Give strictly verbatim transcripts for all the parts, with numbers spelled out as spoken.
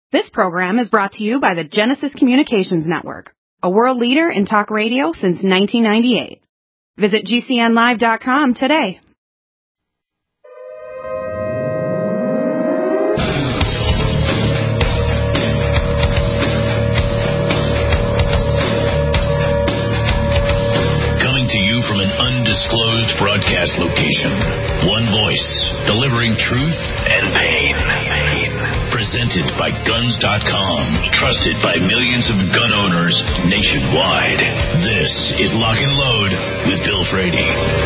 This program is brought to you by the Genesis Communications Network, a world leader in talk radio since nineteen ninety-eight. Visit G C N live dot com today. Coming to you from an undisclosed broadcast location. One voice, delivering truth and pain. Presented by Guns dot com, trusted by millions of gun owners nationwide. This is Lock and Load with Bill Frady.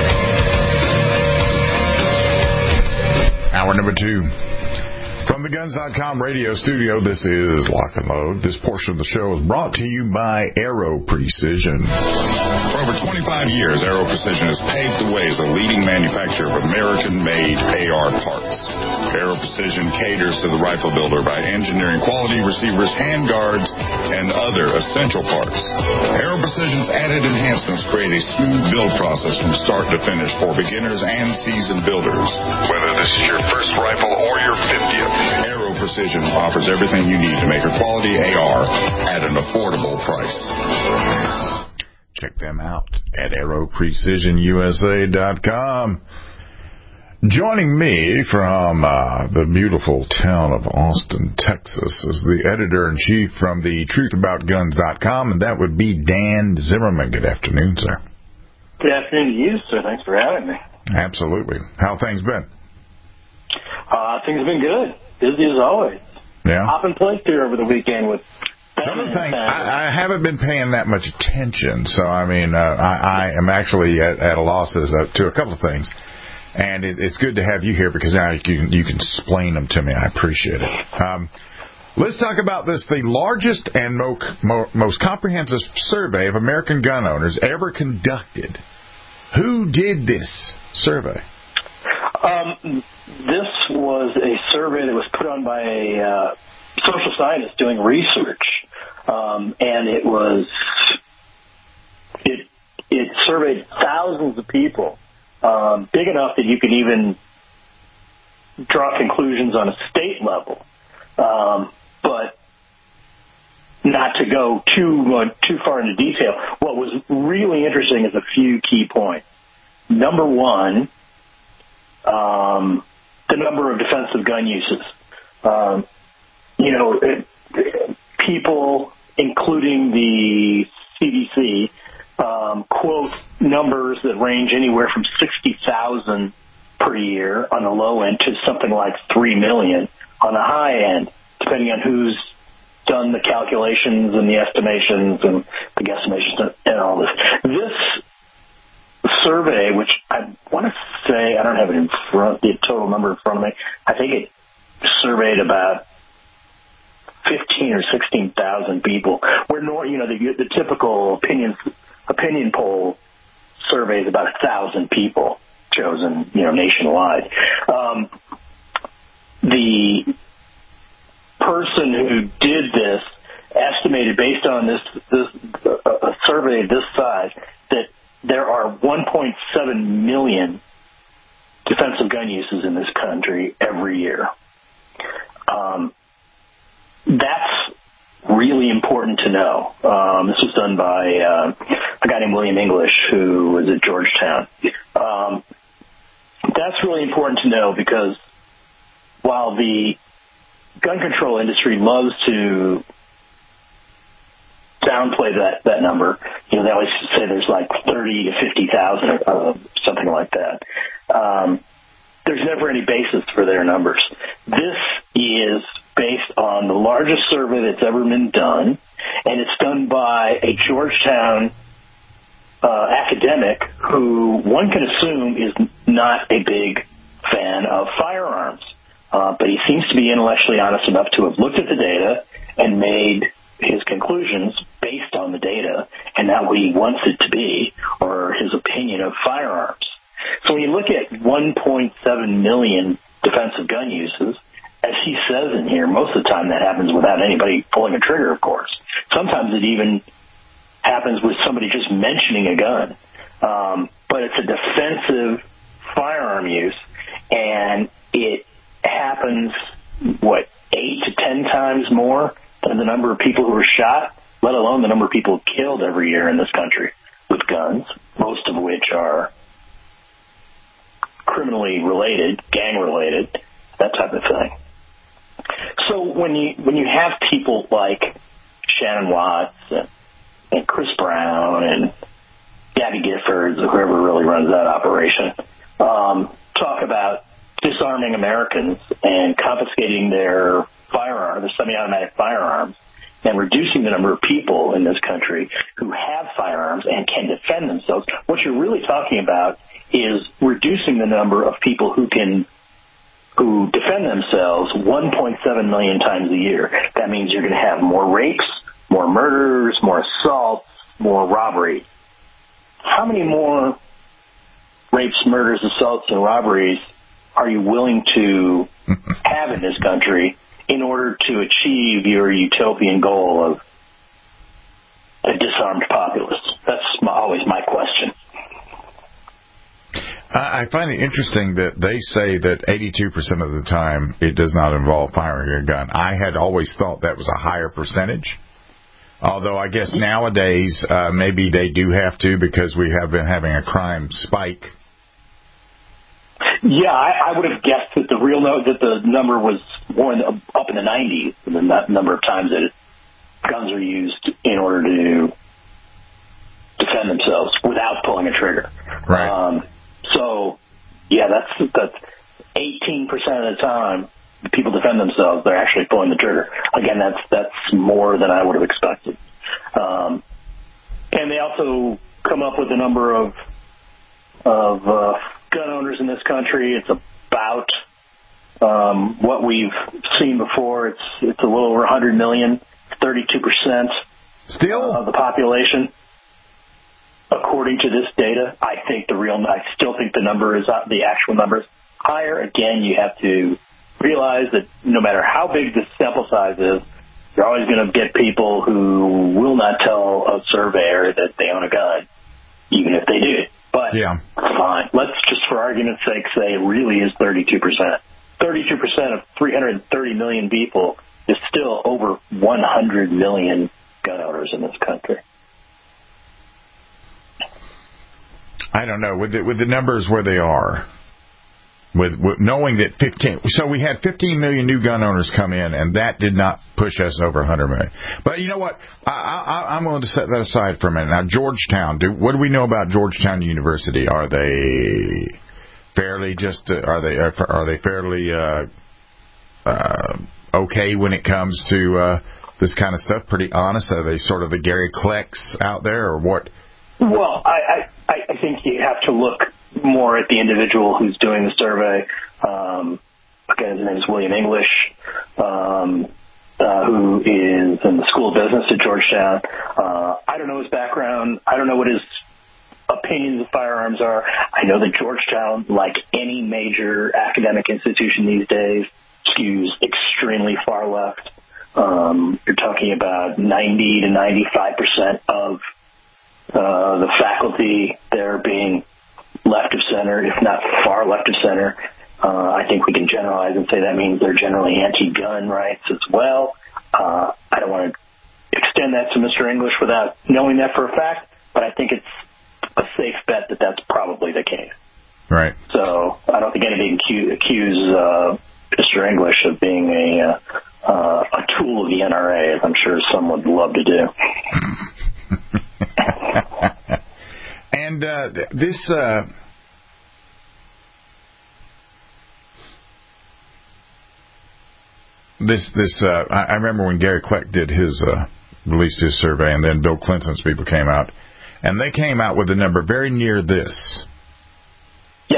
Hour number two. From the Guns dot com radio studio, this is Lock and Load. This portion of the show is brought to you by Aero Precision. For over twenty-five years, Aero Precision has paved the way as a leading manufacturer of American-made A R parts. Aero Precision caters to the rifle builder by engineering quality receivers, handguards, and other essential parts. Aero Precision's added enhancements create a smooth build process from start to finish for beginners and seasoned builders. Whether this is your first rifle or your fiftieth, Aero Precision offers everything you need to make a quality A R at an affordable price. Check them out at aero precision U S A dot com. Joining me from uh, the beautiful town of Austin, Texas, is the editor-in-chief from the truth about guns dot com, and that would be Dan Zimmerman. Good afternoon, sir. Good afternoon to you, sir. Thanks for having me. Absolutely. How things been? Uh, things have been good. Busy as always. Yeah. Hopping place here over the weekend with some of the things, I, I haven't been paying that much attention, so I mean, uh, I, I am actually at, at a loss as a, to a couple of things, and it, it's good to have you here because now you can, you can explain them to me. I appreciate it. Um, let's talk about this, the largest and mo, mo, most comprehensive survey of American gun owners ever conducted. Who did this survey? Um, this was a survey that was put on by a uh, social scientist doing research, um, and it was it it surveyed thousands of people, um, big enough that you could even draw conclusions on a state level, um, but not to go too uh, too far into detail. What was really interesting is a few key points. Number one, um, the number of defensive gun uses. Um, you know, it, it, people, including the C D C, um, quote numbers that range anywhere from sixty thousand per year on the low end to something like three million on the high end, depending on who's done the calculations and the estimations and the guesstimations and all this. This survey, which I want to say, I don't have it in front, the total number in front of me, I think it surveyed about fifteen or sixteen thousand people. Where nor, you know, the, the typical opinion opinion poll survey is about a thousand people chosen, you know, nationwide. Um, the person who did this estimated, based on this, this uh, a survey of this size, that there are one point seven million defensive gun uses in this country every year. Um, that's really important to know. Um, this was done by uh, a guy named William English, who was at Georgetown. Um, that's really important to know because while the gun control industry loves to downplay that, that number, you know, they always say there's like thirty to fifty thousand or uh, something like that. Um, there's never any basis for their numbers. This is based on the largest survey that's ever been done, and it's done by a Georgetown uh, academic who one can assume is not a big fan of firearms. Uh, but he seems to be intellectually honest enough to have looked at the data and made his conclusions based on the data and not what he wants it to be or his opinion of firearms. So when you look at one point seven million defensive gun uses, as he says in here, most of the time that happens without anybody pulling a trigger, of course. Sometimes it even happens with somebody just mentioning a gun. Um, but it's a defensive firearm use, and it happens, what, eight to ten times more than the number of people who are shot, let alone the number of people killed every year in this country with guns, most of which are criminally related, gang related, that type of thing. So when you when you have people like Shannon Watts and, and Chris Brown and Gabby Giffords, or whoever really runs that operation, um, talk about disarming Americans and confiscating their firearms, their semi-automatic firearms, and reducing the number of people in this country who have firearms and can defend themselves, what you're really talking about is reducing the number of people who can who defend themselves one point seven million times a year. That means you're going to have more rapes, more murders, more assaults, more robberies. How many more rapes, murders, assaults, and robberies are you willing to have in this country in order to achieve your utopian goal of a disarmed populace? That's my, always my question. I find it interesting that they say that eighty-two percent of the time it does not involve firing a gun. I had always thought that was a higher percentage. Although I guess nowadays uh, maybe they do have to because we have been having a crime spike. Yeah, I, I would have guessed that the real no, that the number was more in the, up in the nineties, the number of times that guns are used in order to defend themselves without pulling a trigger. Right. Um, so, yeah, that's that's eighteen percent of the time people defend themselves, they're actually pulling the trigger. Again, that's that's more than I would have expected. Um, and they also come up with a number of of uh, gun owners in this country. It's about um, what we've seen before. It's it's a little over one hundred million, thirty-two percent still uh, of the population. According to this data, I think the real, I still think the number is the actual number is higher. Again, you have to realize that no matter how big the sample size is, you're always going to get people who will not tell a surveyor that they own a gun, even if they do. But yeah. Fine. Let's just, for argument's sake, say it really is thirty-two percent. thirty-two percent of three hundred thirty million people is still over one hundred million gun owners in this country. I don't know, with the, with the numbers where they are, with, with knowing that fifteen, so we had fifteen million new gun owners come in, and that did not push us over one hundred million. But you know what? I, I, I'm going to set that aside for a minute. Now, Georgetown, do, what do we know about Georgetown University? Are they fairly just, uh, are they are they fairly uh, uh, okay when it comes to uh, this kind of stuff? Pretty honest? Are they sort of the Gary Klecks out there, or what? Well, I, I, I think you have to look more at the individual who's doing the survey. Um, again, his name is William English, um, uh, who is in the School of Business at Georgetown. Uh, I don't know his background. I don't know what his opinions of firearms are. I know that Georgetown, like any major academic institution these days, skews extremely far left. Um, you're talking about ninety to ninety-five percent of Uh, the faculty there being left of center, if not far left of center. Uh, I think we can generalize and say that means they're generally anti-gun rights as well. Uh, I don't want to extend that to Mister English without knowing that for a fact, but I think it's a safe bet that that's probably the case. Right. So I don't think anybody can accuse uh, Mister English of being a, uh, uh, a tool of the N R A, as I'm sure some would love to do. And uh, this uh, this this uh, I, I remember when Gary Kleck did his uh, released his survey, and then Bill Clinton's people came out, and they came out with a number very near this. Yeah.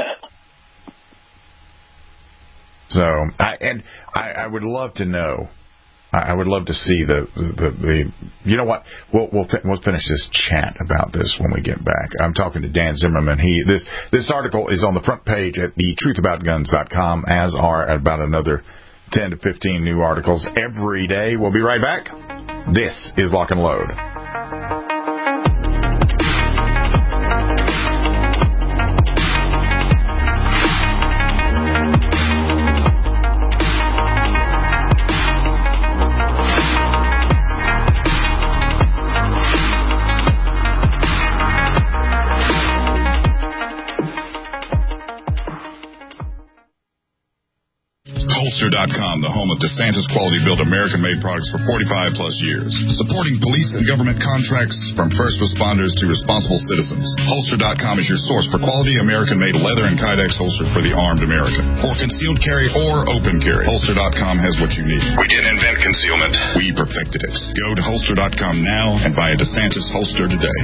So I and I, I would love to know. I would love to see the, the, the you know what, we'll, we'll, we'll finish this chat about this when we get back. I'm talking to Dan Zimmerman. He, this, this article is on the front page at the truth about guns dot com, as are about another ten to fifteen new articles every day. We'll be right back. This is Lock and Load. Holster dot com, the home of DeSantis quality built American-made products for forty-five plus years. Supporting police and government contracts from first responders to responsible citizens. Holster dot com is your source for quality American-made leather and Kydex holsters for the armed American. For concealed carry or open carry, Holster dot com has what you need. We didn't invent concealment. We perfected it. Go to Holster dot com now and buy a DeSantis holster today.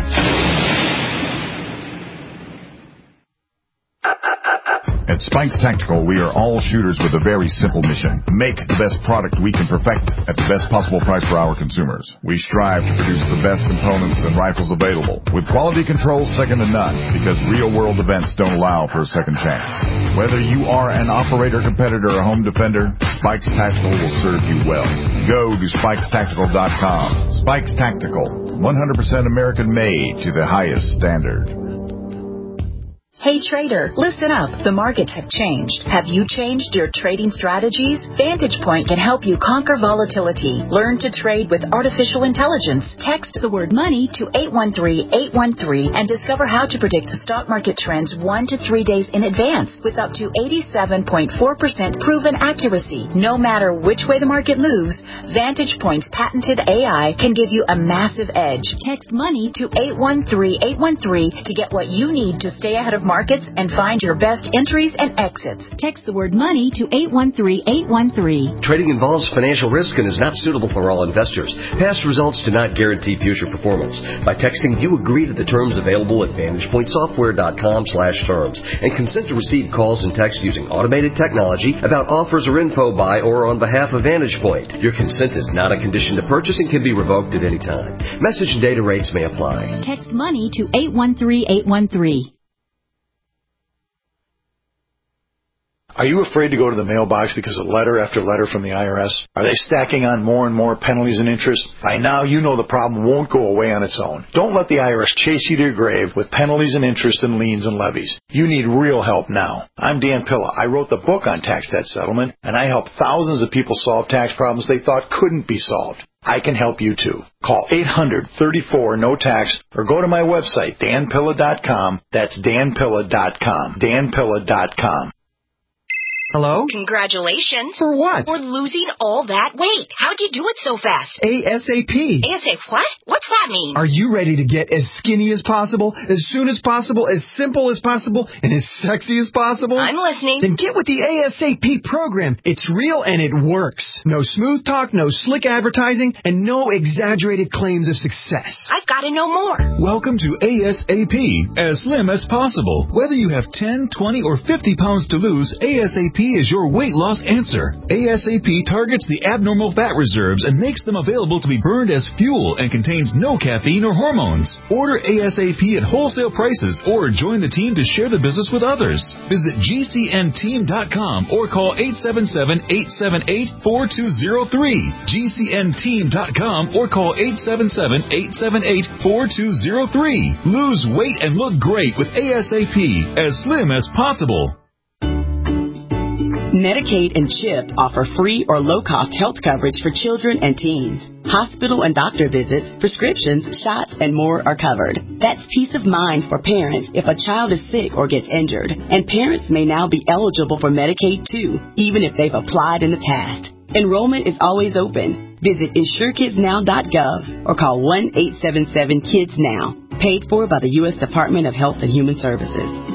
At Spikes Tactical, we are all shooters with a very simple mission. Make the best product we can perfect at the best possible price for our consumers. We strive to produce the best components and rifles available, with quality control second to none, because real-world events don't allow for a second chance. Whether you are an operator, competitor, or home defender, Spikes Tactical will serve you well. Go to Spikes Tactical dot com. Spikes Tactical, one hundred percent American-made to the highest standard. Hey trader, listen up. The markets have changed. Have you changed your trading strategies? Vantage Point can help you conquer volatility. Learn to trade with artificial intelligence. Text the word money to eight one three, eight one three and discover how to predict the stock market trends one to three days in advance with up to eighty-seven point four percent proven accuracy. No matter which way the market moves, Vantage Point's patented A I can give you a massive edge. Text money to eight one three, eight one three to get what you need to stay ahead of markets and find your best entries and exits. Text the word money to eight one three, eight one three. Trading involves financial risk and is not suitable for all investors. Past results do not guarantee future performance. By texting, you agree to the terms available at Vantage Point Software dot com slash terms and consent to receive calls and texts using automated technology about offers or info by or on behalf of Vantage Point. Your consent is not a condition to purchase and can be revoked at any time. Message and data rates may apply. Text money to eight one three, eight one three. Are you afraid to go to the mailbox because of letter after letter from the I R S? Are they stacking on more and more penalties and interest? By now, you know the problem won't go away on its own. Don't let the I R S chase you to your grave with penalties and interest and liens and levies. You need real help now. I'm Dan Pilla. I wrote the book on tax debt settlement, and I help thousands of people solve tax problems they thought couldn't be solved. I can help you too. Call eight hundred, thirty-four, no tax or go to my website, Dan Pilla dot com. That's Dan Pilla dot com. Dan Pilla dot com. Hello? Congratulations. For what? For losing all that weight. How'd you do it so fast? ASAP. ASAP what? What's that mean? Are you ready to get as skinny as possible, as soon as possible, as simple as possible, and as sexy as possible? I'm listening. Then get with the ASAP program. It's real and it works. No smooth talk, no slick advertising, and no exaggerated claims of success. I've got to know more. Welcome to ASAP, as slim as possible. Whether you have ten, twenty, or fifty pounds to lose, ASAP is your weight loss answer. ASAP targets the abnormal fat reserves and makes them available to be burned as fuel and contains no caffeine or hormones. Order ASAP at wholesale prices or join the team to share the business with others. Visit G C N team dot com or call eight seven seven, eight seven eight, four two zero three. G C N team dot com or call eight seven seven, eight seven eight, four two zero three. Lose weight and look great with ASAP, as slim as possible. Medicaid and CHIP offer free or low-cost health coverage for children and teens. Hospital and doctor visits, prescriptions, shots, and more are covered. That's peace of mind for parents if a child is sick or gets injured. And parents may now be eligible for Medicaid, too, even if they've applied in the past. Enrollment is always open. Visit insure kids now dot gov or call one eight seven seven kids now. Paid for by the U S Department of Health and Human Services.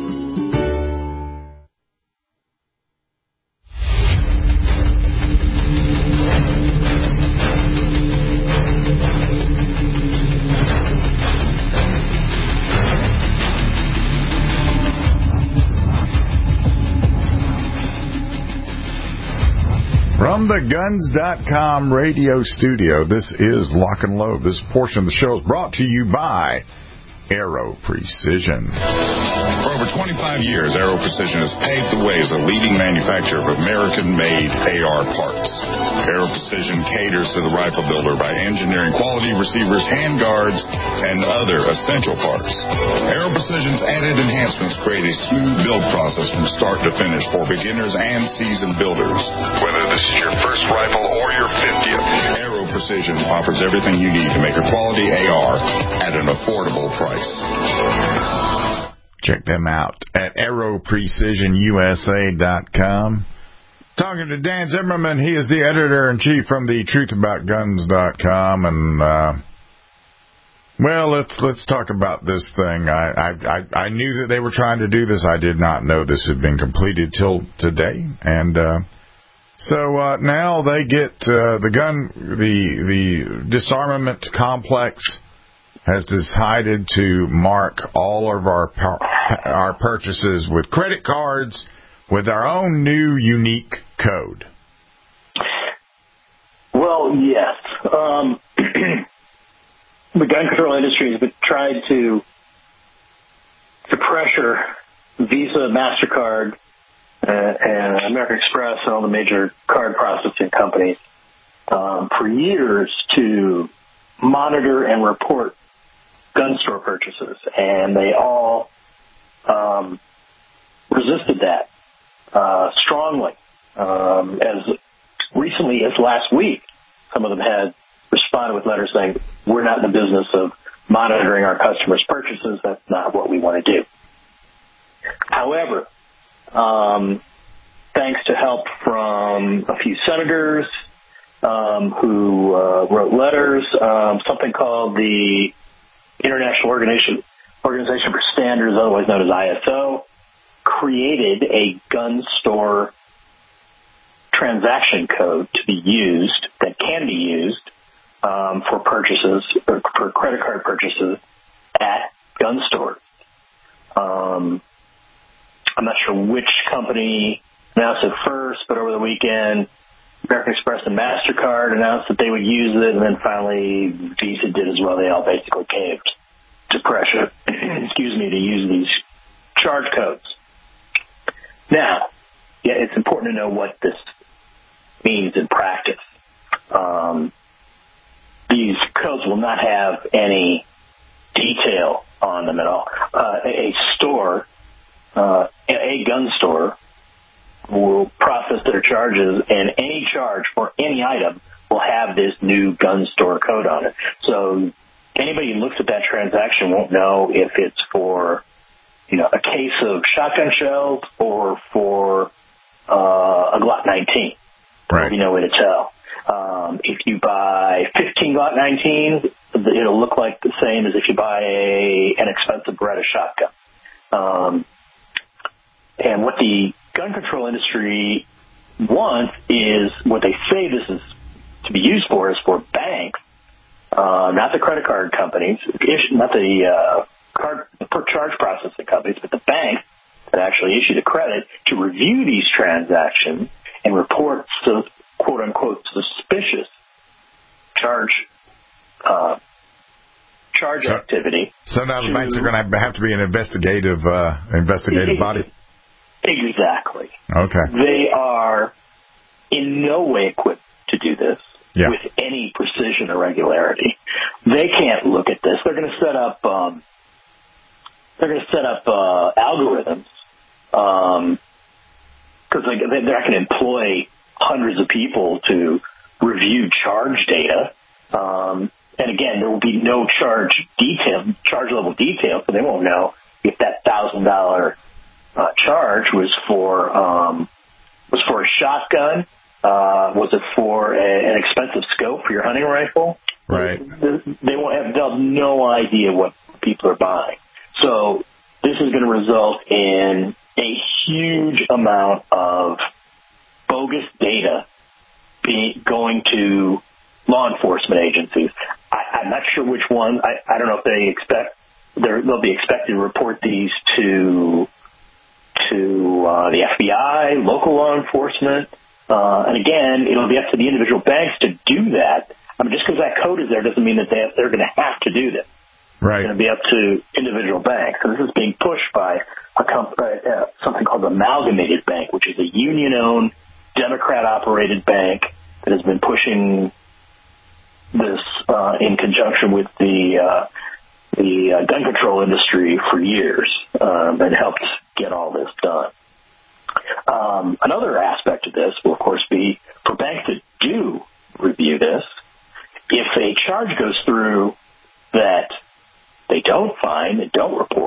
From the Guns dot com radio studio, this is Lock and Load. This portion of the show is brought to you by Aero Precision. For over twenty-five years, Aero Precision has paved the way as a leading manufacturer of American-made A R parts. Aero Precision caters to the rifle builder by engineering quality receivers, handguards, and other essential parts. Aero Precision's added enhancements create a smooth build process from start to finish for beginners and seasoned builders. Whether this is your first rifle or your fiftieth, Aero Precision offers everything you need to make a quality A R at an affordable price. Check them out at aero precision U S A dot com. Talking to Dan Zimmerman. He is the editor-in-chief from the truth about guns dot com. And, uh, well, let's let's talk about this thing. I, I, I knew that they were trying to do this. I did not know this had been completed till today. And uh, so uh, now they get uh, the gun, the the disarmament complex has decided to mark all of our our purchases with credit cards with our own new unique code. Well, yes. Um, the gun control industry has been tried to to pressure Visa, MasterCard, uh, and American Express and all the major card processing companies um, for years to monitor and report gun store purchases, and they all um, resisted that uh, strongly. Um, as recently as last week, some of them had responded with letters saying, we're not in the business of monitoring our customers' purchases. That's not what we want to do. However, um, thanks to help from a few senators um, who uh, wrote letters, um, something called the International Organization, Organization for Standards, otherwise known as I S O, created a gun store transaction code to be used, that can be used um, for purchases, or for credit card purchases at gun stores. Um, I'm not sure which company announced it first, but over the weekend, American Express and MasterCard announced that they would use it, and then finally Visa did as well. They all basically caved to pressure, excuse me, to use these charge codes. Now, yeah, it's important to know what this means in practice. Um, these codes will not have any detail on them at all. Uh, a store, uh, a gun store, will process their charges, and any charge for any item will have this new gun store code on it. So anybody who looks at that transaction won't know if it's for, you know, a case of shotgun shells or for uh, a Glock nineteen. Right. There'll be no way to tell. Um, if you buy fifteen Glock nineteens, it'll look like the same as if you buy a, an expensive Beretta shotgun. Um, and what the gun control industry wants is, what they say this is to be used for is for banks, uh, not the credit card companies, not the uh, card per charge processing companies, but the banks that actually issue the credit, to review these transactions and report to quote unquote suspicious charge uh, charge so, activity. So now the banks are going to have to be an investigative uh, investigative body. Exactly. Okay. They are in no way equipped to do this yeah. with any precision or regularity. They can't look at this. They're going to set up. Um, they're going to set up uh, algorithms because um, they're not going to employ hundreds of people to review charge data. Um, and again, there will be no charge detail, charge level detail, so they won't know if that thousand dollar Uh, charge was for um, was for a shotgun. Uh, was it for a, an expensive scope for your hunting rifle? Right. They, they won't have, they'll have no idea what people are buying. So this is going to result in a huge amount of bogus data being going to law enforcement agencies. I, I'm not sure which one. I, I don't know if they expect they'll be expected to report these to. to uh, the F B I, local law enforcement, uh, and again, it'll be up to the individual banks to do that. I mean, just because that code is there doesn't mean that they have, they're going to have to do this. Right. It's going to be up to individual banks. So this is being pushed by a comp- uh, something called the Amalgamated Bank, which is a union-owned, Democrat-operated bank that has been pushing this uh, in conjunction with the uh, the uh, gun control industry for years, um, and helped get all this done. Um, another aspect of this will, of course, be for banks that do review this. If a charge goes through that they don't find, they don't report,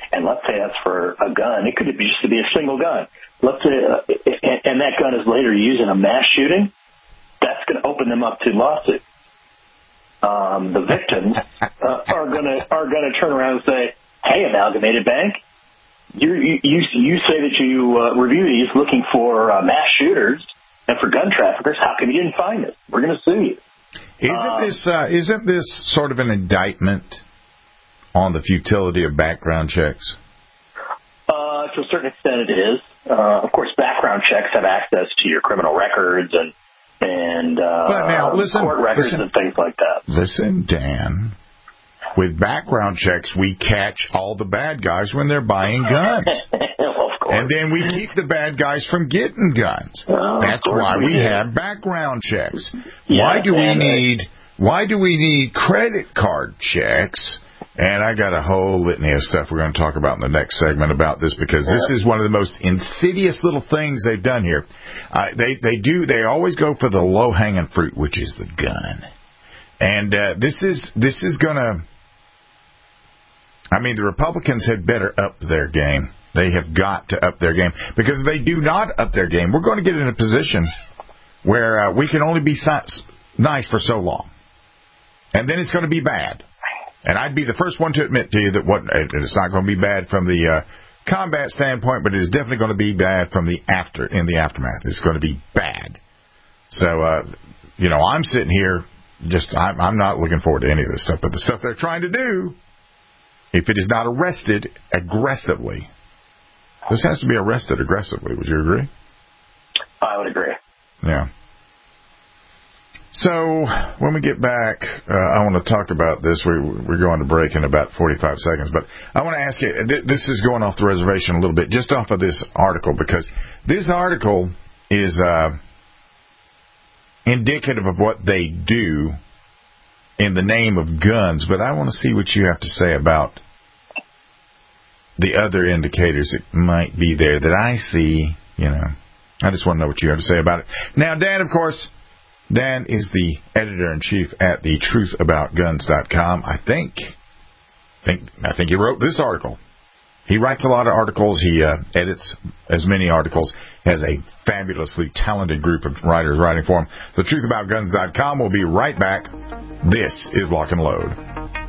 and let's say that's for a gun. It could be just to be a single gun. Let's say, uh, and, and that gun is later used in a mass shooting. That's going to open them up to lawsuit. Um, the victims uh, are going to are going to turn around and say, "Hey, Amalgamated Bank, you you you say that you uh, review these looking for uh, mass shooters and for gun traffickers. How come you didn't find it? We're going to sue you." Isn't um, this uh, isn't this sort of an indictment on the futility of background checks? Uh, to a certain extent, it is. Uh, of course, background checks have access to your criminal records and and uh, but now, listen, court records listen, and things like that. Listen, Dan. With background checks, we catch all the bad guys when they're buying guns. Well, of course. And then we keep the bad guys from getting guns. Well, That's why we, we have background checks. Yeah, why do we need I... why do we need credit card checks? And I got a whole litany of stuff we're going to talk about in the next segment about this, because this is one of the most insidious little things they've done here. Uh, they they do they always go for the low hanging fruit, which is the gun. And uh, this is this is going to. I mean, the Republicans had better up their game. They have got to up their game, because if they do not up their game, we're going to get in a position where uh, we can only be si- nice for so long, and then it's going to be bad. And I'd be the first one to admit to you that what it's not going to be bad from the uh, combat standpoint, but it is definitely going to be bad from the after in the aftermath. It's going to be bad. So, uh, you know, I'm sitting here just I'm, I'm not looking forward to any of this stuff, but the stuff they're trying to do. If it is not arrested aggressively, this has to be arrested aggressively. Would you agree? I would agree. Yeah. So when we get back, uh, I want to talk about this. We, we're going to break in about forty-five seconds, but I want to ask you, th- this is going off the reservation a little bit, just off of this article, because this article is uh, indicative of what they do in the name of guns, but I want to see what you have to say about the other indicators that might be there that I see. You know, I just want to know what you have to say about it. Now, Dan, of course, Dan is the editor-in-chief at the truth about guns dot com. I think, think, I think he wrote this article. He writes a lot of articles. He uh, edits as many articles. Has a fabulously talented group of writers writing for him. the truth about guns dot com will be right back. This is Lock and Load.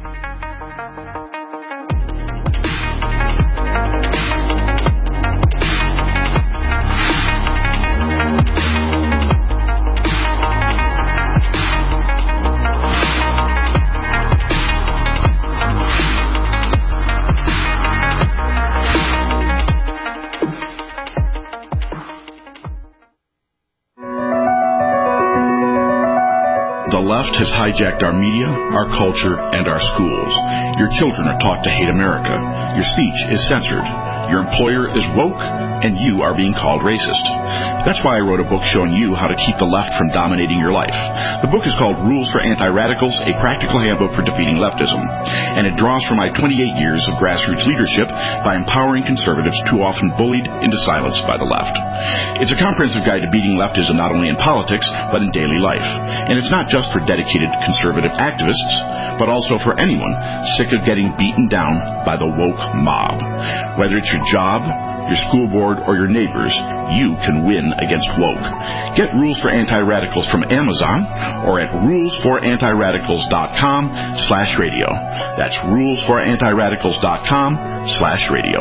The left has hijacked our media, our culture, and our schools. Your children are taught to hate America. Your speech is censored. Your employer is woke, and you are being called racist. That's why I wrote a book showing you how to keep the left from dominating your life. The book is called Rules for Anti-Radicals, a practical handbook for defeating leftism. And it draws from my twenty-eight years of grassroots leadership by empowering conservatives too often bullied into silence by the left. It's a comprehensive guide to beating leftism not only in politics, but in daily life. And it's not just for dedicated conservative activists, but also for anyone sick of getting beaten down by the woke mob. Whether it's your job, your school board, or your neighbors, you can win against woke. Get Rules for Anti-Radicals from Amazon or at rules for anti radicals dot com slash radio. That's rules for anti radicals dot com slash radio.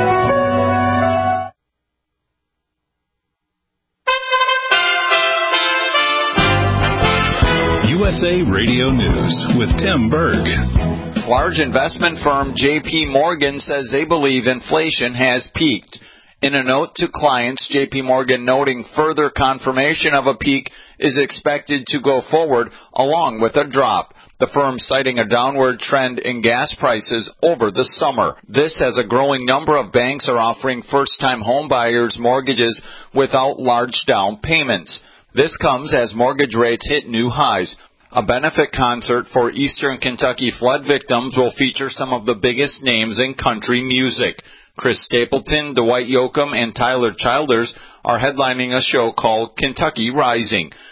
U S A Radio News with Tim Berg. Large investment firm J P Morgan says they believe inflation has peaked. In a note to clients, J P Morgan noting further confirmation of a peak is expected to go forward along with a drop. The firm citing a downward trend in gas prices over the summer. This as a growing number of banks are offering first-time home buyers mortgages without large down payments. This comes as mortgage rates hit new highs. A benefit concert for Eastern Kentucky flood victims will feature some of the biggest names in country music. Chris Stapleton, Dwight Yoakam, and Tyler Childers are headlining a show called Kentucky Rising.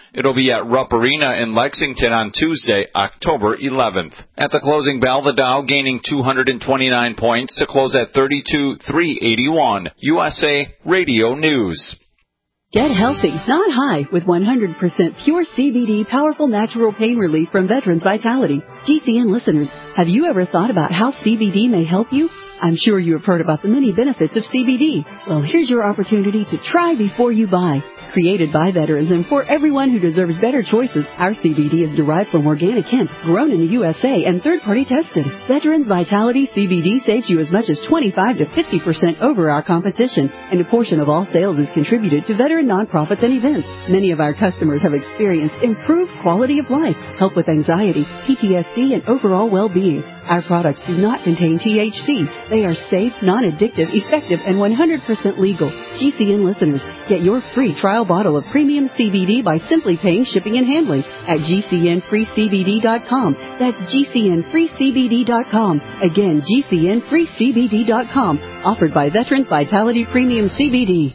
It'll be at Rupp Arena in Lexington on Tuesday, October eleventh. At the closing bell, the Dow gaining two hundred twenty-nine points to close at thirty-two thousand three hundred eighty-one. U S A Radio News. Get healthy, not high, with one hundred percent pure C B D powerful natural pain relief from Veterans Vitality. G C N listeners, have you ever thought about how C B D may help you? I'm sure you have heard about the many benefits of C B D. Well, here's your opportunity to try before you buy. Created by veterans and for everyone who deserves better choices, our C B D is derived from organic hemp, grown in the U S A and third-party tested. Veterans Vitality C B D saves you as much as twenty-five to fifty percent over our competition, and a portion of all sales is contributed to veteran nonprofits and events. Many of our customers have experienced improved quality of life, help with anxiety, P T S D, and overall well-being. Our products do not contain T H C. They are safe, non-addictive, effective, and one hundred percent legal. G C N listeners, get your free trial bottle of premium C B D by simply paying shipping and handling at G C N free C B D dot com. That's G C N free C B D dot com. Again, G C N free C B D dot com. Offered by Veterans Vitality Premium C B D.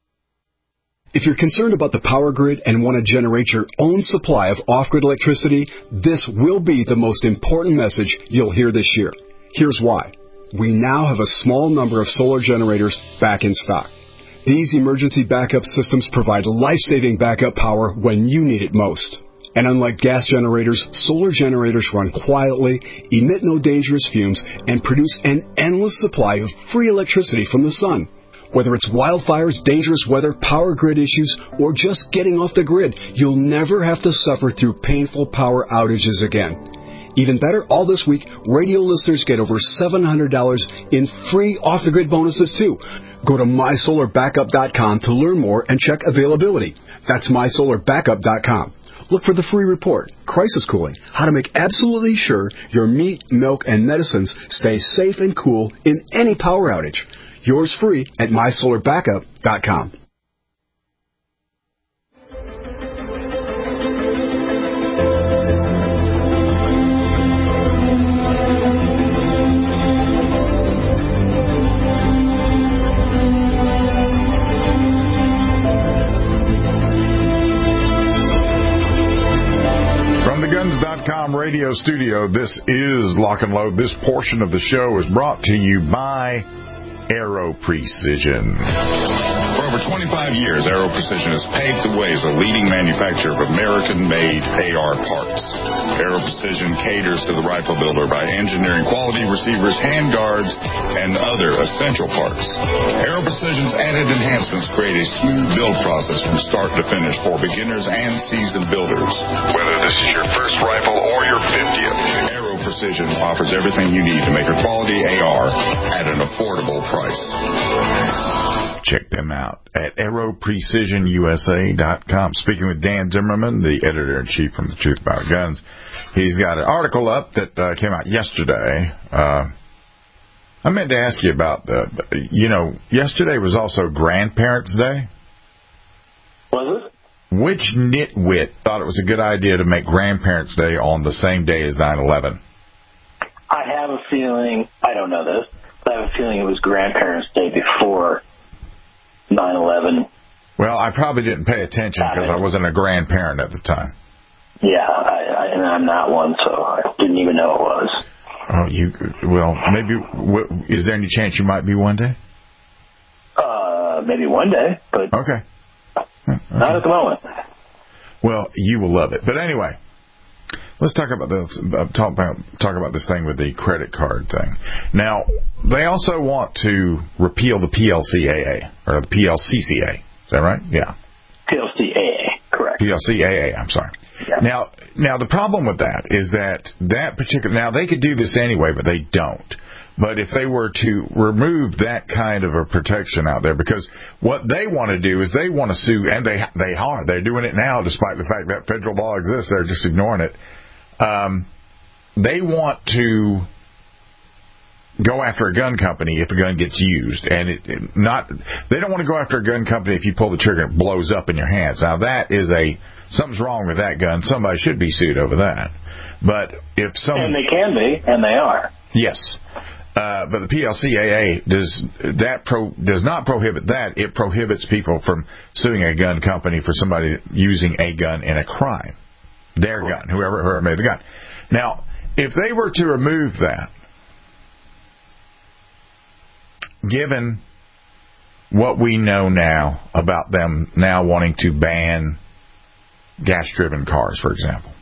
If you're concerned about the power grid and want to generate your own supply of off-grid electricity, this will be the most important message you'll hear this year. Here's why. We now have a small number of solar generators back in stock. These emergency backup systems provide life-saving backup power when you need it most. And unlike gas generators, solar generators run quietly, emit no dangerous fumes, and produce an endless supply of free electricity from the sun. Whether it's wildfires, dangerous weather, power grid issues, or just getting off the grid, you'll never have to suffer through painful power outages again. Even better, all this week, radio listeners get over seven hundred dollars in free off-the-grid bonuses, too. Go to my solar backup dot com to learn more and check availability. That's my solar backup dot com. Look for the free report, Crisis Cooling, how to make absolutely sure your meat, milk, and medicines stay safe and cool in any power outage. Yours free at my solar backup dot com. From the guns dot com radio studio, this is Lock and Load. This portion of the show is brought to you by Aero Precision. For over twenty-five years, Aero Precision has paved the way as a leading manufacturer of American-made A R parts. Aero Precision caters to the rifle builder by engineering quality receivers, handguards, and other essential parts. Aero Precision's added enhancements create a smooth build process from start to finish for beginners and seasoned builders. Whether this is your first rifle or your fiftieth, Aero Precision offers everything you need to make a quality A R at an affordable price. Check them out at aero precision U S A dot com. Speaking with Dan Zimmerman, the editor-in-chief from The Truth About Guns. He's got an article up that uh, came out yesterday. Uh, I meant to ask you about the, you know, yesterday was also Grandparents' Day. Was it? Which nitwit thought it was a good idea to make Grandparents' Day on the same day as nine eleven? I have a feeling, I don't know this, but I have a feeling it was Grandparents' Day before nine eleven. Well, I probably didn't pay attention because I wasn't a grandparent at the time. Yeah, I, I, and I'm not one, so I didn't even know it was. Oh, you, well, maybe, w- is there any chance you might be one day? Uh, maybe one day, but okay. okay. Not at the moment. Well, you will love it. But anyway, let's talk about this. Uh, talk about talk about this thing with the credit card thing. Now, they also want to repeal the P L C A A or the P L C C A. Is that right? Yeah. P L C A A, correct. P L C A A. I'm sorry. Yeah. Now, now the problem with that is that that particular. Now they could do this anyway, but they don't. But if they were to remove that kind of a protection out there, because what they want to do is they want to sue, and they they are. They're doing it now, despite the fact that federal law exists. They're just ignoring it. Um, they want to go after a gun company if a gun gets used, and it, it not. They don't want to go after a gun company if you pull the trigger and it blows up in your hands. Now that is a something's wrong with that gun. Somebody should be sued over that. But if some and they can be, and they are. Yes. Uh, but the P L C A A does that pro, does not prohibit that. It prohibits people from suing a gun company for somebody using a gun in a crime. Their gun, whoever, whoever made the gun. Now, if they were to remove that, given what we know now about them now wanting to ban gas-driven cars, for example,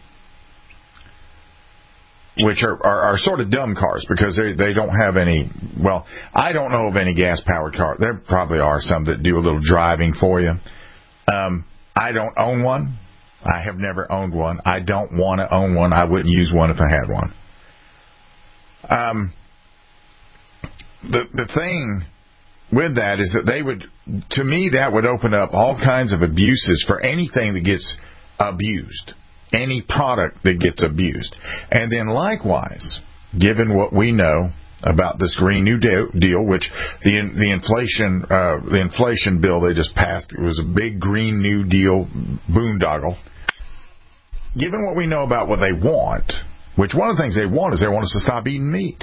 which are, are, are sort of dumb cars because they they don't have any, well, I don't know of any gas-powered car. There probably are some that do a little driving for you. Um, I don't own one. I have never owned one. I don't want to own one. I wouldn't use one if I had one. Um, the the thing with that is that they would, to me, that would open up all kinds of abuses for anything that gets abused. Any product that gets abused. And then likewise, given what we know about this Green New Deal, which the the inflation uh, the inflation bill they just passed, it was a big Green New Deal boondoggle. Given what we know about what they want, which one of the things they want is they want us to stop eating meat.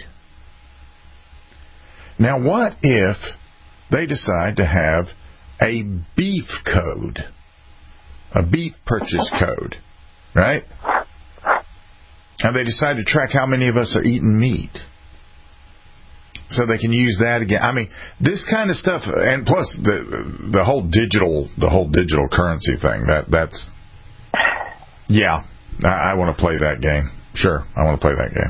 Now, what if they decide to have a beef code, a beef purchase code? Right? And they decide to track how many of us are eating meat. So they can use that again. I mean, this kind of stuff, and plus the the whole digital the whole digital currency thing, that that's yeah, I, I want to play that game. Sure, I want to play that game.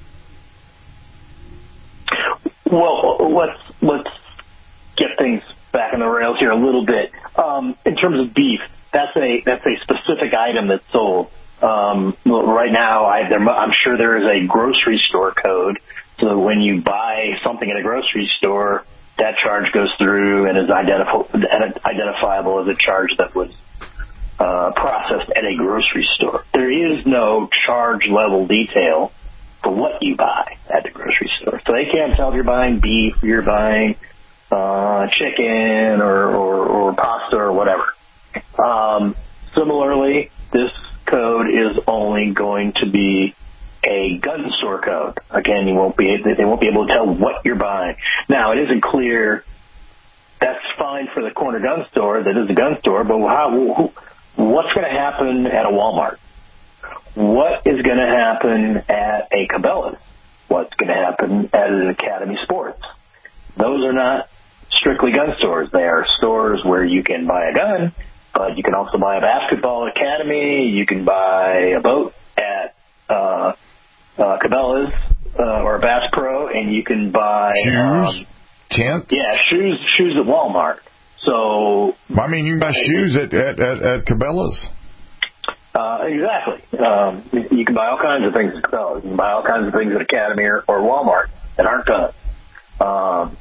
Well, let's let's get things back on the rails here a little bit. Um, in terms of beef, That's a that's a specific item that's sold. Um, right now, I, there, I'm sure there is a grocery store code. So when you buy something at a grocery store, that charge goes through and is identif- identifiable as a charge that was uh, processed at a grocery store. There is no charge level detail for what you buy at the grocery store. So they can't tell if you're buying beef, or you're buying uh, chicken or, or, or pasta or whatever. Um, similarly, this code is only going to be a gun store code. Again, you won't be they won't be able to tell what you're buying. Now, it isn't clear. That's fine for the corner gun store. That is a gun store, but how? What's going to happen at a Walmart? What is going to happen at a Cabela's? What's going to happen at an Academy Sports? Those are not strictly gun stores. They are stores where you can buy a gun, but you can also buy a basketball academy. You can buy a boat at uh, uh, Cabela's uh, or Bass Pro, and you can buy shoes, um, tents. Yeah, shoes, shoes at Walmart. So I mean, you can buy shoes at at, at, at Cabela's. Uh, exactly. Um, you can buy all kinds of things at Cabela's. You can buy all kinds of things at Academy or, or Walmart that aren't guns. Um,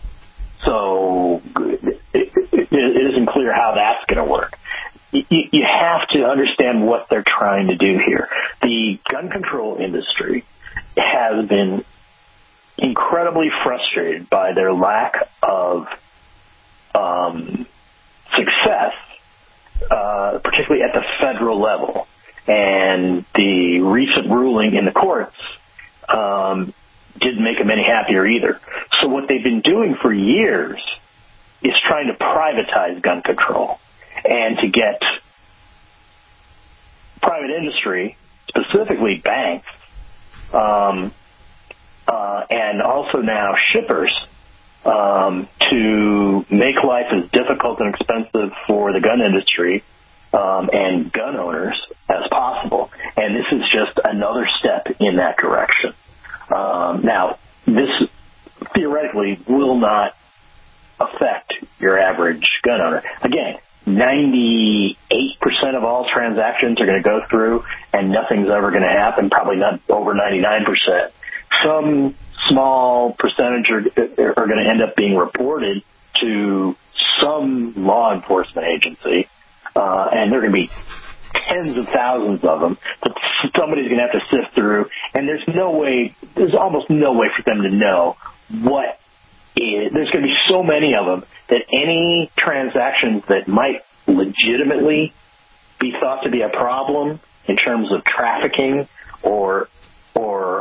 so it, it, it isn't clear how that's going to work. You, you have to understand what they're trying to do here. The gun control industry has been incredibly frustrated by their lack of um, success, uh, particularly at the federal level. And the recent ruling in the courts um, didn't make them any happier either. So what they've been doing for years is trying to privatize gun control and to get private industry, specifically banks, um, uh, and also now shippers, um, to make life as difficult and expensive for the gun industry um, and gun owners as possible. And this is just another step in that direction. Um, now, this theoretically will not affect your average gun owner. Again, ninety-eight percent of all transactions are going to go through and nothing's ever going to happen, probably not over ninety-nine percent. Some small percentage are, are going to end up being reported to some law enforcement agency, uh, and there are going to be tens of thousands of them that somebody's going to have to sift through, and there's no way, there's almost no way for them to know what is, there's going to be so many of them that any transactions that might legitimately be thought to be a problem in terms of trafficking or or uh,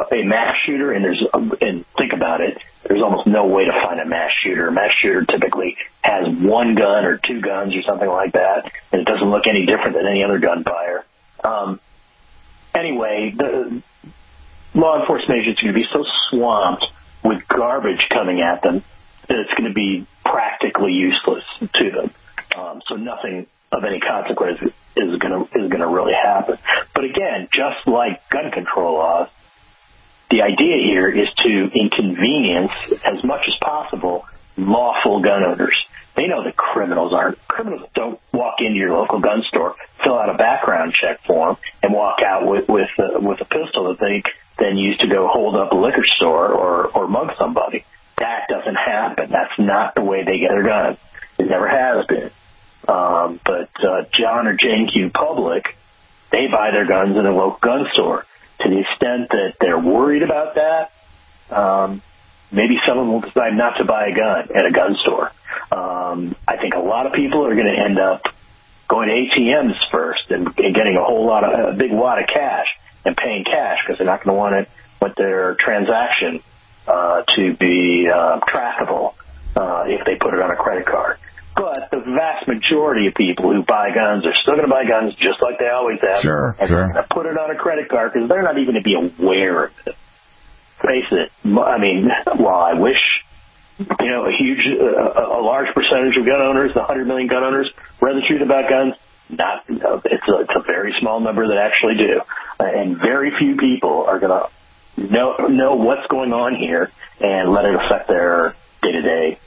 a mass shooter, and there's and think about it, there's almost no way to find a mass shooter. A mass shooter typically has one gun or two guns or something like that, and it doesn't look any different than any other gun buyer. Um, anyway, the law enforcement agents are going to be so swamped with garbage coming at them that it's going to be practically useless to them. Um, so nothing of any consequence is going to is going to really happen. But again, just like gun control laws, the idea here is to inconvenience as much as possible lawful gun owners. They know that criminals aren't. Criminals don't walk into your local gun store, fill out a background check form, and walk out with with, uh, with a pistol that they then use to go hold up a liquor store or, or mug somebody. That doesn't happen. That's not the way they get their guns. It never has been. Um, but uh, John or Jane Q. Public, they buy their guns in a local gun store. To the extent that they're worried about that, um, maybe someone will decide not to buy a gun at a gun store. Um, I think a lot of people are going to end up going to A T Ms first and, and getting a whole lot of a big wad of cash and paying cash because they're not going to want it with their transaction uh, to be uh, trackable uh, if they put it on a credit card. But the vast majority of people who buy guns are still going to buy guns just like they always have. Sure, and sure. they're going to put it on a credit card because they're not even going to be aware of it. Face it. I mean, while I wish, you know, a huge, uh, a large percentage of gun owners, the one hundred million gun owners, read the truth about guns, not, it's a, it's a very small number that actually do. Uh, and very few people are going to know, know what's going on here and let it affect their day-to-day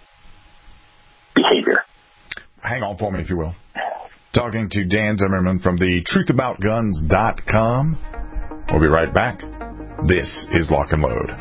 behavior. Hang on for me, if you will. Talking to Dan Zimmerman from the truth about guns dot com. We'll be right back. This is Lock and Load.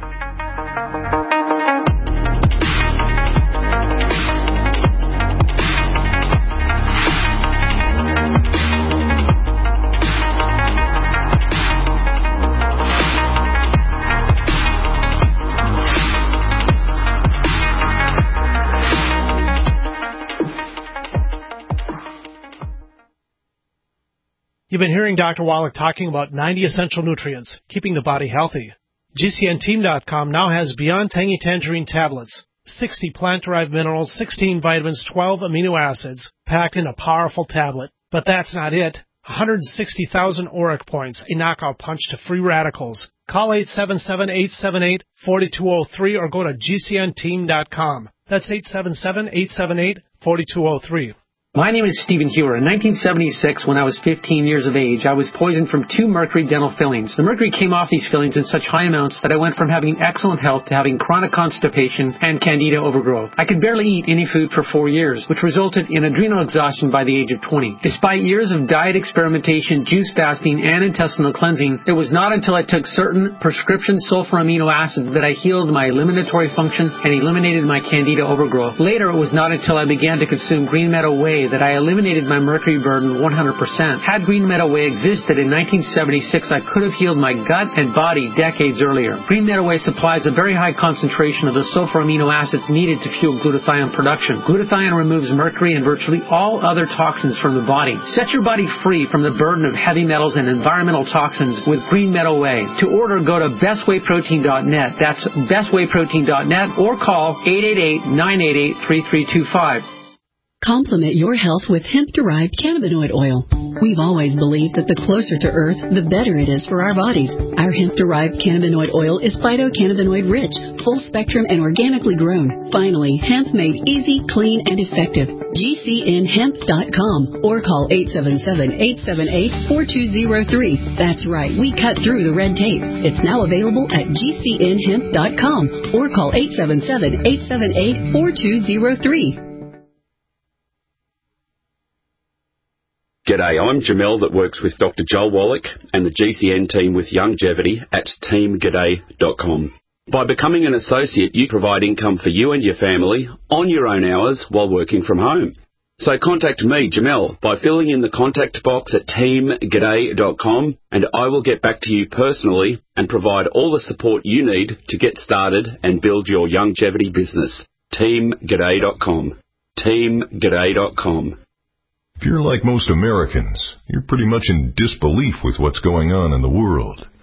You've been hearing Doctor Wallach talking about ninety essential nutrients, keeping the body healthy. G C N team dot com now has Beyond Tangy Tangerine tablets, sixty plant-derived minerals, sixteen vitamins, twelve amino acids, packed in a powerful tablet. But that's not it. one hundred sixty thousand ORAC points, a knockout punch to free radicals. Call eight seven seven, eight seven eight, four two zero three or go to G C N team dot com. That's eight seven seven, eight seven eight, four two zero three. My name is Stephen Hewer. In nineteen seventy-six, when I was fifteen years of age, I was poisoned from two mercury dental fillings. The mercury came off these fillings in such high amounts that I went from having excellent health to having chronic constipation and candida overgrowth. I could barely eat any food for four years, which resulted in adrenal exhaustion by the age of twenty. Despite years of diet experimentation, juice fasting, and intestinal cleansing, it was not until I took certain prescription sulfur amino acids that I healed my eliminatory function and eliminated my candida overgrowth. Later, it was not until I began to consume Green Meadow Whey that I eliminated my mercury burden one hundred percent. Had Green Meadow Whey existed in nineteen seventy-six, I could have healed my gut and body decades earlier. Green Meadow Whey supplies a very high concentration of the sulfur amino acids needed to fuel glutathione production. Glutathione removes mercury and virtually all other toxins from the body. Set your body free from the burden of heavy metals and environmental toxins with Green Meadow Whey. To order, go to best whey protein dot net. That's best whey protein dot net or call eight eight eight, nine eight eight, three three two five. Complement your health with hemp-derived cannabinoid oil. We've always believed that the closer to Earth, the better it is for our bodies. Our hemp-derived cannabinoid oil is phytocannabinoid-rich, full-spectrum, and organically grown. Finally, hemp made easy, clean, and effective. G C N hemp dot com or call eight seven seven, eight seven eight, four two zero three. That's right, we cut through the red tape. It's now available at G C N hemp dot com or call eight seven seven, eight seven eight, four two zero three. G'day, I'm Jamel that works with Doctor Joel Wallach and the G C N team with Longevity at team g'day dot com. By becoming an associate, you provide income for you and your family on your own hours while working from home. So contact me, Jamel, by filling in the contact box at team g'day dot com and I will get back to you personally and provide all the support you need to get started and build your longevity business. team g'day dot com. team g'day dot com. If you're like most Americans, you're pretty much in disbelief with what's going on in the world.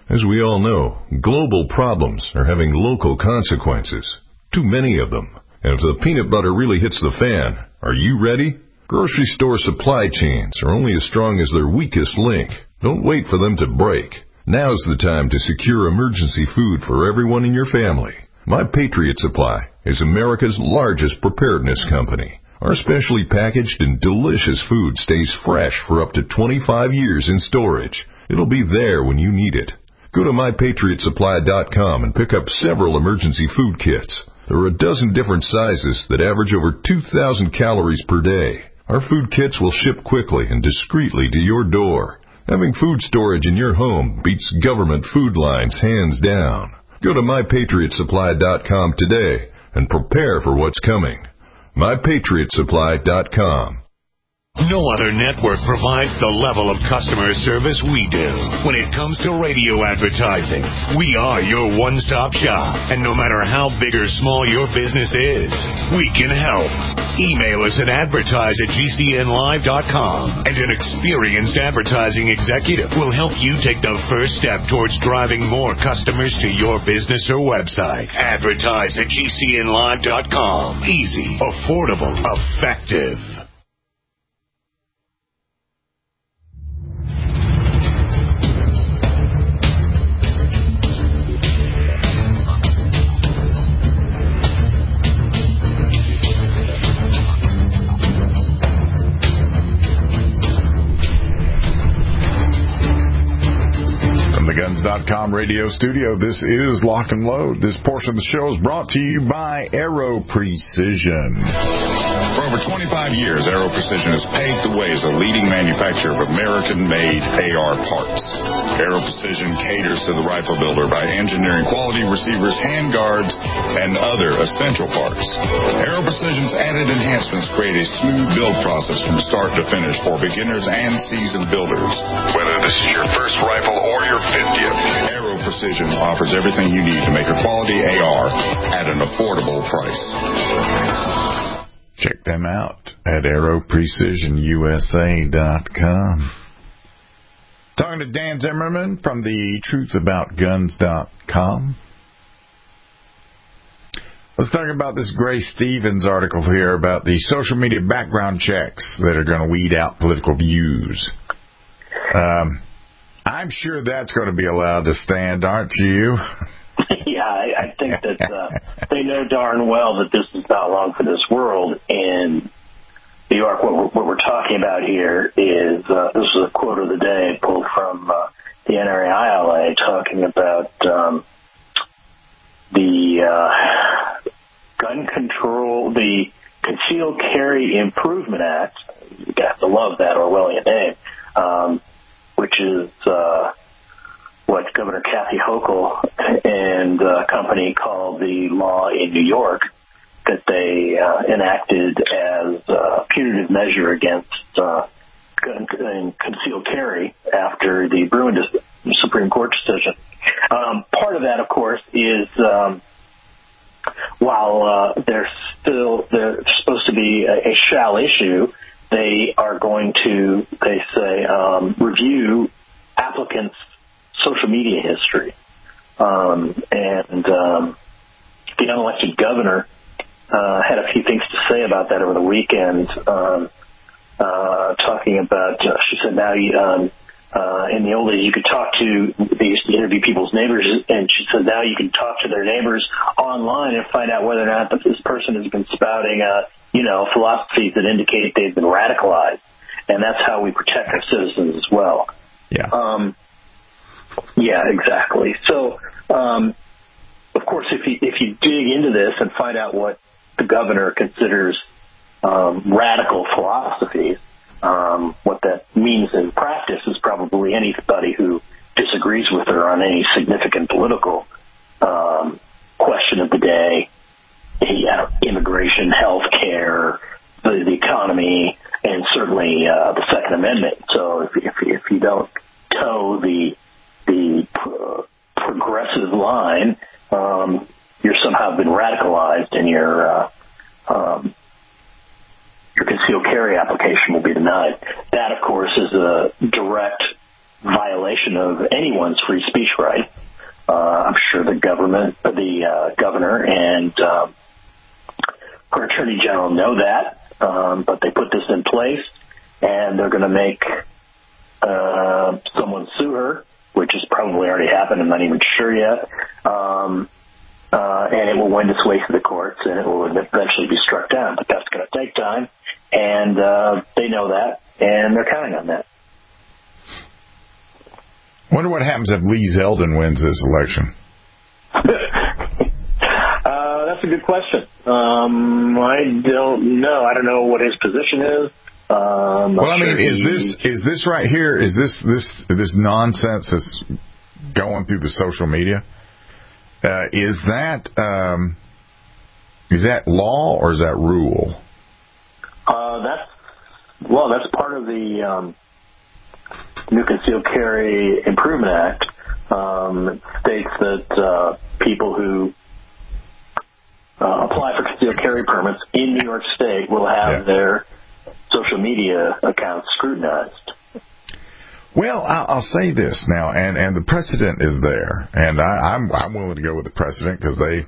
As we all know, global problems are having local consequences. Too many of them. And if the peanut butter really hits the fan, are you ready? Grocery store supply chains are only as strong as their weakest link. Don't wait for them to break. Now's the time to secure emergency food for everyone in your family. My Patriot Supply is America's largest preparedness company. Our specially packaged and delicious food stays fresh for up to twenty-five years in storage. It'll be there when you need it. Go to my patriot supply dot com and pick up several emergency food kits. There are a dozen different sizes that average over two thousand calories per day. Our food kits will ship quickly and discreetly to your door. Having food storage in your home beats government food lines hands down. Go to my patriot supply dot com today and prepare for what's coming. my patriot supply dot com. No other network provides the level of customer service we do. When it comes to radio advertising, we are your one-stop shop. And no matter how big or small your business is, we can help. Email us at advertise at G C N live dot com, and an experienced advertising executive will help you take the first step towards driving more customers to your business or website. Advertise at G C N live dot com. Easy, affordable, effective. Guns dot com radio studio. This is Lock and Load. This portion of the show is brought to you by Aero Precision. For over twenty-five years, Aero Precision has paved the way as a leading manufacturer of American-made A R parts. Aero Precision caters to the rifle builder by engineering quality receivers, handguards, and other essential parts. Aero Precision's added enhancements create a smooth build process from start to finish for beginners and seasoned builders. Whether this is your first rifle or your fiftieth, Aero Precision offers everything you need to make a quality A R at an affordable price. Check them out at aero precision U S A dot com. Talking to Dan Zimmerman from the truth about guns dot com. Let's talk about this Grace Stevens article here about the social media background checks that are going to weed out political views. Um, I'm sure that's going to be allowed to stand, aren't you? Yeah, I, I think that uh, they know darn well that this is not long for this world. In New York, what we're, what we're talking about here is, uh, this is a quote of the day pulled from uh, the N R A I L A talking about um, the uh, gun control, the Concealed Carry Improvement Act. You have to love that Orwellian name, um, which is uh, what Governor Kathy Hochul and a company called the law in New York that they uh, enacted as a punitive measure against uh, gun and concealed carry after the Bruen Supreme Court decision. Um, part of that, of course, is um, while uh, they're still they're supposed to be a, a shall issue, they are going to, they say, um, review applicants' social media history. Um, and um, the unelected governor uh, had a few things to say about that over the weekend, um, uh, talking about, uh, she said, now you, um, uh, in the old days you could talk to, they used to interview people's neighbors, and she said now you can talk to their neighbors online and find out whether or not this person has been spouting, uh, you know, philosophies that indicate they've been radicalized. And that's how we protect our citizens as well. Yeah. Um, yeah, exactly. So, um, of course, if you, if you dig into this and find out what the governor considers um, radical philosophies, um, what that means in practice is probably anybody who disagrees with her on any significant political um, question of the day, yeah, immigration, health care, the, the economy, and certainly uh, the Second Amendment. So if, if, if you don't toe the the uh, progressive line, um, you're somehow been radicalized, and your uh, um, your concealed carry application will be denied. That, of course, is a direct violation of anyone's free speech right. Uh, I'm sure the government, the uh, governor and uh, our attorney general know that, um, but they put this in place, and they're going to make uh, someone sue her, which has probably already happened. I'm not even sure yet. Um, uh, and it will wind its way through the courts, and it will eventually be struck down. But that's going to take time, and uh, they know that, and they're counting on that. Wonder what happens if Lee Zeldin wins this election. uh, that's a good question. Um, I don't know. I don't know what his position is. Um, well, I mean, sure is he... this is this right here? Is this this this nonsense that's going through the social media? Uh, is that um, is that law or is that rule? Uh, that's well, that's part of the um, new Concealed Carry Improvement Act. Um, it states that uh, people who uh, apply for concealed carry permits in New York State will have yeah. their social media accounts scrutinized. Well, I'll, I'll say this now, and, and the precedent is there, and I, I'm I'm willing to go with the precedent because they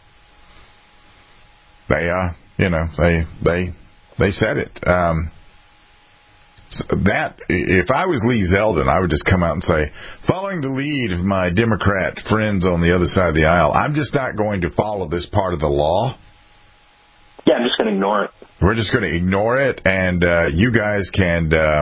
they uh you know they they they said it. Um, so that if I was Lee Zeldin, I would just come out and say, following the lead of my Democrat friends on the other side of the aisle, I'm just not going to follow this part of the law. Yeah, I'm just going to ignore it. We're just going to ignore it, and uh, you guys can, uh,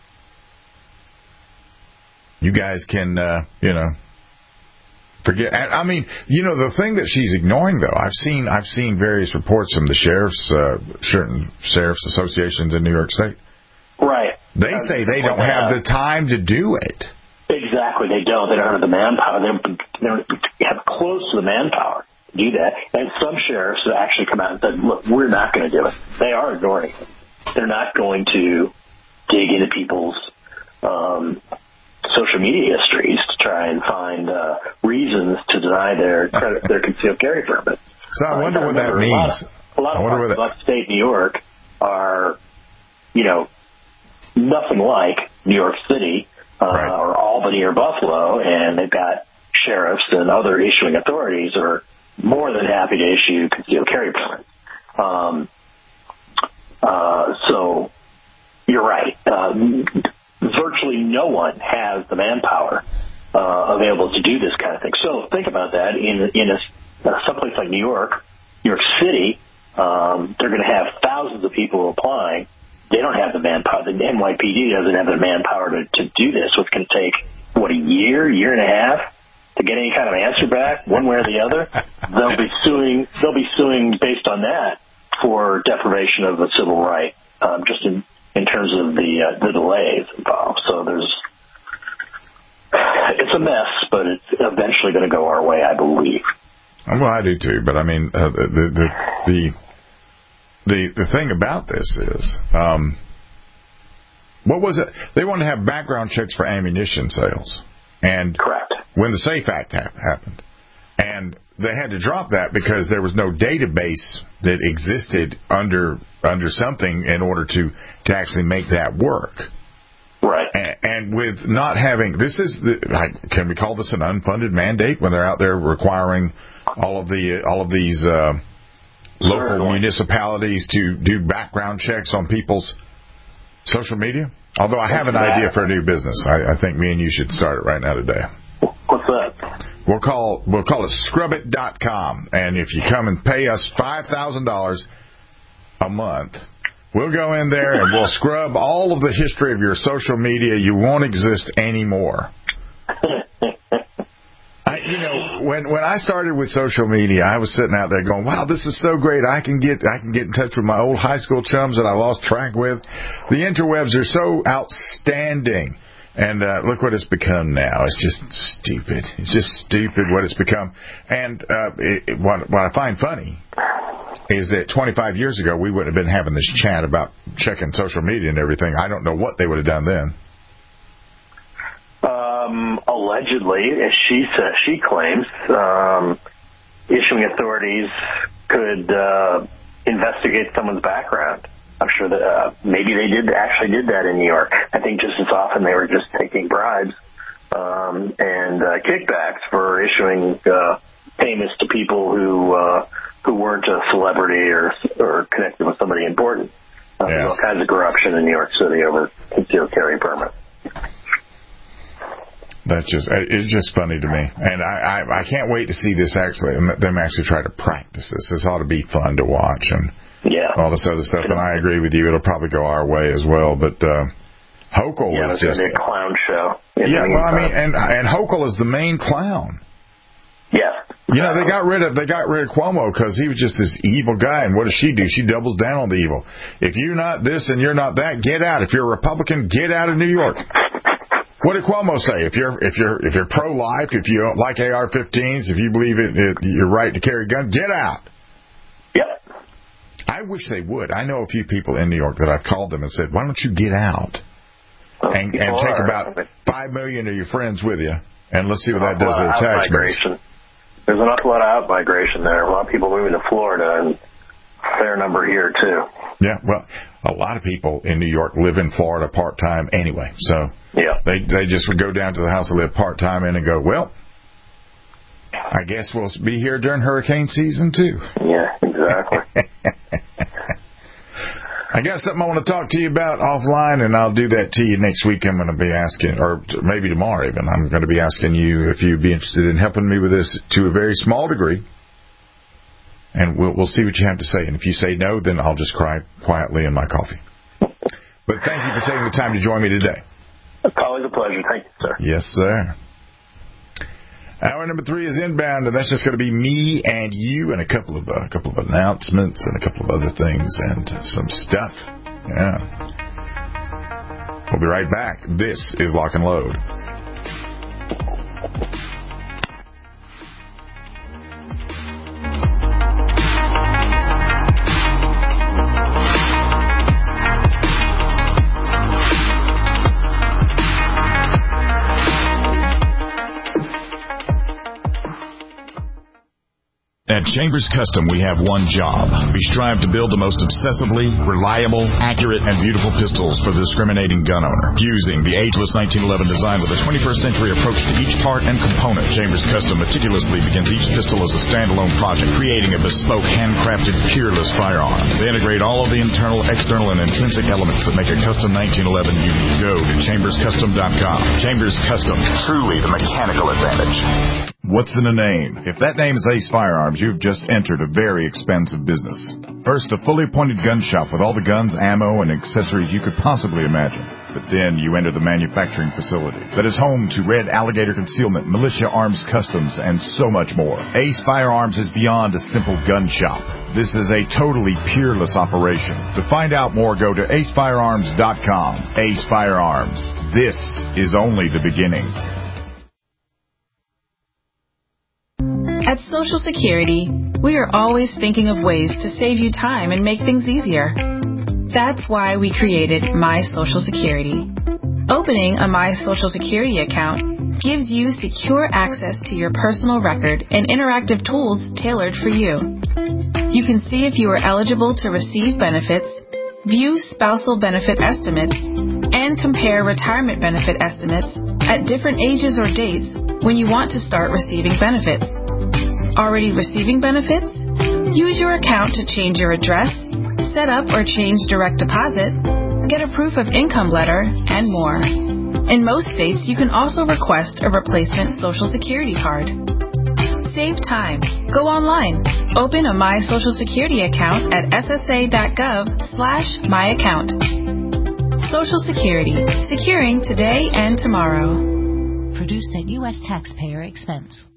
you guys can, uh, you know, forget. I mean, you know, the thing that she's ignoring, though, I've seen, I've seen various reports from the sheriffs, uh, certain sheriffs associations in New York State. Right. They uh, say they don't have the time to do it. Exactly, they don't. They don't have the manpower. They don't, they don't have close to the manpower. Do that, and some sheriffs have actually come out and said, look, we're not going to do it. They are ignoring it. They're not going to dig into people's um, social media histories to try and find uh, reasons to deny their credit, their concealed carry permit. So I wonder uh, what that a means. Lot of, a lot of parts of upstate New York are, you know, nothing like New York City uh, right. or Albany or Buffalo, and they've got sheriffs and other issuing authorities are more than happy to issue concealed carry permits. Um, uh, so you're right. Uh, virtually no one has the manpower uh, available to do this kind of thing. So think about that. In in a, uh, someplace like New York, New York City, um, they're going to have thousands of people applying. They don't have the manpower. The N Y P D doesn't have the manpower to, to do this. So it's going to take, what, a year, year and a half? To get any kind of answer back, one way or the other, they'll be suing. They'll be suing based on that for deprivation of a civil right, um, just in, in terms of the uh, the delays involved. So there's, it's a mess, but it's eventually going to go our way, I believe. Well, I do too. But I mean, uh, the, the the the the thing about this is, um, what was it? They wanted to have background checks for ammunition sales. And correct. When the SAFE Act ha- happened. And they had to drop that because there was no database that existed under under something in order to, to actually make that work. Right. And, and with not having, this is, the, can we call this an unfunded mandate when they're out there requiring all of the all of these uh, local Certainly. municipalities to do background checks on people's social media? Although I have an idea for a new business. I, I think me and you should start it right now today. What's that? We'll call we'll call it scrub it dot com. And if you come and pay us five thousand dollars a month, we'll go in there and we'll scrub all of the history of your social media. You won't exist anymore. I, you know, when when I started with social media, I was sitting out there going, "Wow, this is so great! I can get I can get in touch with my old high school chums that I lost track with. The interwebs are so outstanding." And uh, look what it's become now. It's just stupid. It's just stupid what it's become. And uh, it, it, what, what I find funny is that twenty-five years ago we wouldn't have been having this chat about checking social media and everything. I don't know what they would have done then. Um, allegedly, as she says, she claims, um, issuing authorities could uh, investigate someone's background. I'm sure that uh, maybe they did actually did that in New York. I think just as often they were just taking bribes um, and uh, kickbacks for issuing uh, payments to people who uh, who weren't a celebrity or or connected with somebody important. Uh, yeah. There's all kinds of corruption in New York City over concealed carry permits. That's just, it's just funny to me. And I, I, I can't wait to see this actually, them actually try to practice this. This ought to be fun to watch and yeah. all this other stuff. And I agree with you. It'll probably go our way as well. But, uh, Hochul yeah, is just a clown show. Yeah, well, I mean, and, and Hochul is the main clown. Yeah. You know, they got rid of, they got rid of Cuomo because he was just this evil guy. And what does she do? She doubles down on the evil. If you're not this and you're not that, get out. If you're a Republican, get out of New York. What did Cuomo say? If you're if you're if you're pro-life, if you don't like A R fifteens, if you believe it, it you're right to carry a gun, get out. Yep. I wish they would. I know a few people in New York that I've called them and said, "Why don't you get out and, and take about five million of your friends with you, and let's see what that does to their tax base." There's an awful lot of out migration there. A lot of people moving to Florida, and a fair number here too. Yeah, well, a lot of people in New York live in Florida part time anyway, so yeah, they they just would go down to the house and live part time in and go, well, I guess we'll be here during hurricane season too. Yeah, exactly. I got something I want to talk to you about offline, and I'll do that to you next week. I'm going to be asking, or maybe tomorrow even, I'm going to be asking you if you'd be interested in helping me with this to a very small degree. And we'll we'll see what you have to say. And if you say no, then I'll just cry quietly in my coffee. But thank you for taking the time to join me today. It's always a pleasure. Thank you, sir. Yes, sir. Hour number three is inbound, and that's just going to be me and you and a couple of uh, a couple of announcements and a couple of other things and some stuff. Yeah. We'll be right back. This is Lock and Load. At Chambers Custom, we have one job. We strive to build the most obsessively, reliable, accurate, and beautiful pistols for the discriminating gun owner. Fusing the ageless nineteen eleven design with a twenty-first century approach to each part and component, Chambers Custom meticulously begins each pistol as a standalone project, creating a bespoke, handcrafted, peerless firearm. They integrate all of the internal, external, and intrinsic elements that make a custom nineteen eleven unique. Go to chambers custom dot com. Chambers Custom, truly the mechanical advantage. What's in a name? If that name is Ace Firearms, you've just entered a very expensive business. First, a fully appointed gun shop with all the guns, ammo, and accessories you could possibly imagine. But then you enter the manufacturing facility that is home to Red Alligator Concealment, Militia Arms Customs, and so much more. Ace Firearms is beyond a simple gun shop. This is a totally peerless operation. To find out more, go to ace firearms dot com. Ace Firearms. This is only the beginning. At Social Security, we are always thinking of ways to save you time and make things easier. That's why we created My Social Security. Opening a My Social Security account gives you secure access to your personal record and interactive tools tailored for you. You can see if you are eligible to receive benefits, view spousal benefit estimates, and compare retirement benefit estimates at different ages or dates when you want to start receiving benefits. Already receiving benefits? Use your account to change your address, set up or change direct deposit, get a proof of income letter, and more. In most states, you can also request a replacement Social Security card. Save time. Go online. Open a My Social Security account at s s a dot gov slash my account. Social Security. Securing today and tomorrow. Produced at U S taxpayer expense.